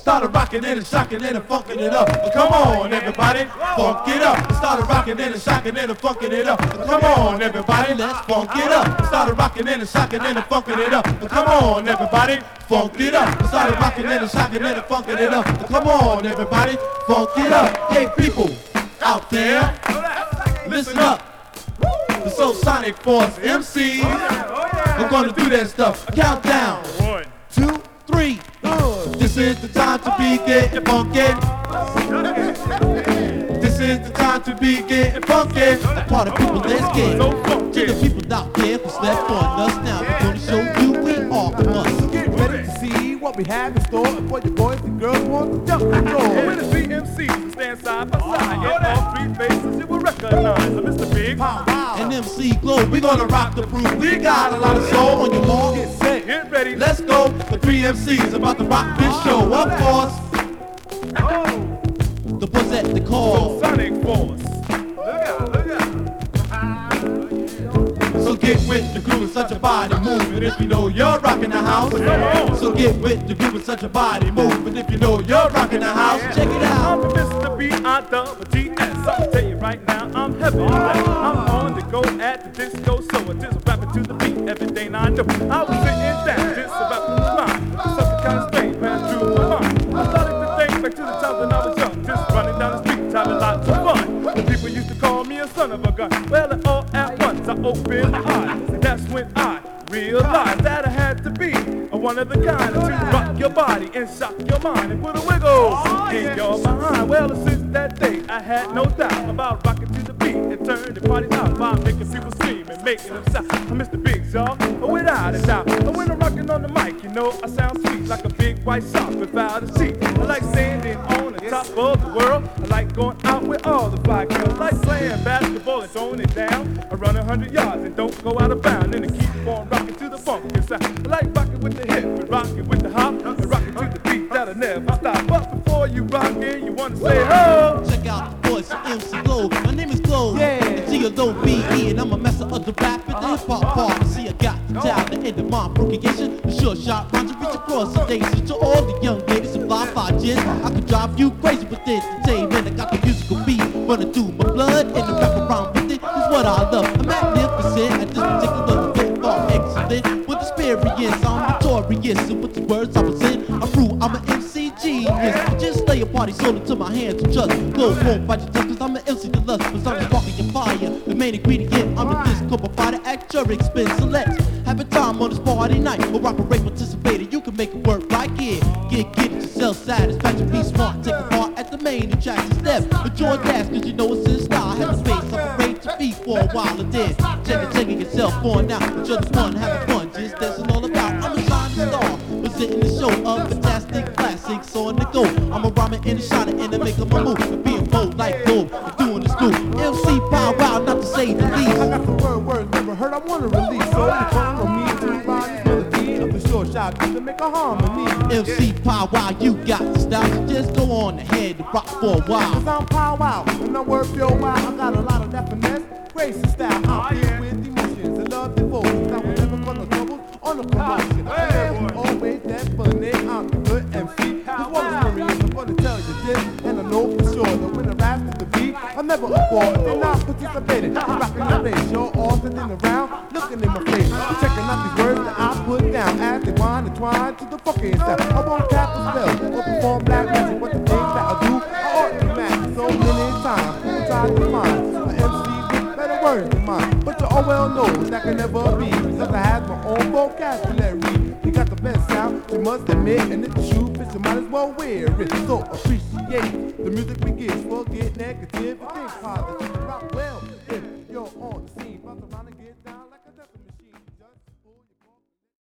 Started rocking and shocking and funking it up. Come on, everybody, funk it up. Started rocking and shocking and funking it up. Come on, everybody, let's funk it up. Started rocking and shocking and funking it up. Come on, everybody, funk it up. Started rocking and shocking and funking it up. Come on, everybody, funk it up. Hey, people out there, listen up. The Soul Sonic Force MCs are gonna do that stuff. Countdown. 1, 2, 3. This is the time to be getting funky. This is the time to be getting funky. Party people, let's get to the people out there who slept on us. Now we're gonna show you we are a must. So get ready to see what we have in store. And for your boys and girls want to jump the floor. when the three MCs will stand side by side, and all three faces you will recognize. So Mr. Big, And MC Glow, we gonna rock the groove. We got a lot of soul on your wall. Get set. get ready. Let's go. The three MCs about to rock this show. Of course, the boys at the call. Sonic Force. So get with the groove and such a body move. And if you know you're rocking the house, so get with the groove and such a body move. And if you know you're rocking the house, check it I'm out. Mr. B-I-double-T-S. I'll tell you right now, I'm heavy. I'm on the go at the disco, so I just rapping to the beat. Everything I know, I was sitting down, just about to mine. Something kind of strange ran through my mind. I started to think back to the time when I was young, just running down the street, having lots of fun. The people used to call me a son of a gun. Well, all at once I opened my eyes, and that's when I realized that I had to be one of the kind to rock your body and shock your mind and put a wiggle in your behind. Well, since that day, I had no doubt about rocking to the beat and turning the party out by making people scream and making them shout. I'm Mr. Biggs, y'all, without a doubt. But when I'm rocking on the mic, you know I sound sweet like a big white sock without a seat. I like standing on the top of the world. I like going out with all the fly girls. I like playing basketball and throwing it down. I run 100 yards and don't go out of bounds. And I keep on rocking to the funk inside. I like rocking with the hip and rocking with the hop and rocking to the beat that'll never stop. But before you rock it, you wanna say ho. Check out the voice of MC Glow. My name is Glow. Yeah. It's G-O-B-E, and I'm a master of the rap and the hip hop part. See, I got the talent and the mind procreation. The short shot rhymes to reach across the nation to all the young ladies and fly gins. I can drive you crazy with entertainment. I got the musical beat running through my blood, and the rap around with it is what I love. I'm magnificent at this particular hip hop excellent. With experience, I'm notorious, and with the words I present, I'm through. I'm an MC genius. Just lay a party soul into my hands and trust. Glow won't fight your touch, cause I'm an MC to lust. Cause I'm sparking your fire. The main ingredient, I'm a disco provider at your expense. So let's have a time on this party night. Or operate participator, you can make it work right here. Get it yourself satisfaction, be smart. Take a part at the main attraction step. Enjoy gas, cause you know it's in style. Have a space, I'm afraid to be for a while and then checking yourself on out. But you're the one having fun, just dancing all about. I'm a shining star, presenting the show of fantastic classics on the go. I'm a rhymer and a shiner and a maker my move. And being bold like gold, I'm doing this new MC Pow Wow, not to say the least. I got some words never heard, I wanna release. So you come from me to rhyme this melody of the short shot just to make a harmony. MC Pow Wow, you got the style, so just go on ahead and rock for a while. Cause I'm Pow Wow, and I'm worth your while. I got a lot of that finesse, grace and style. I'm filled with emotions and love devotion. I will never gonna trouble on the promotion. I'm always that funny, I'm the good MC. This one is serious, I'm gonna tell you this, and I know for sure that when I rap to the beat, I'm never a fraud. If you're not participating, I'm rocking the bass. You're all sitting around, looking in my face, checking out these words that I put down as they wind and twine to the fucking style. I won't cast a spell or perform black magic, but the things that I do, I ought to match so many times. People try to find an MC with better words than mine, but you all well know that can never be, because I have my own vocabulary. You got the best sound, you must admit, and if you shoe fits, you might as well wear it. So appreciate the music we give, forget negative, and think positive, rock well if you're on the